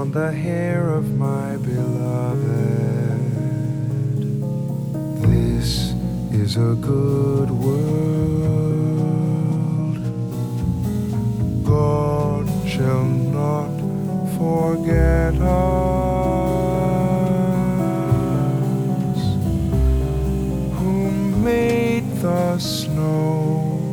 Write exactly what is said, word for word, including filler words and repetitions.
on the hair of my beloved. This is a good world. God shall not forget us, who made the snow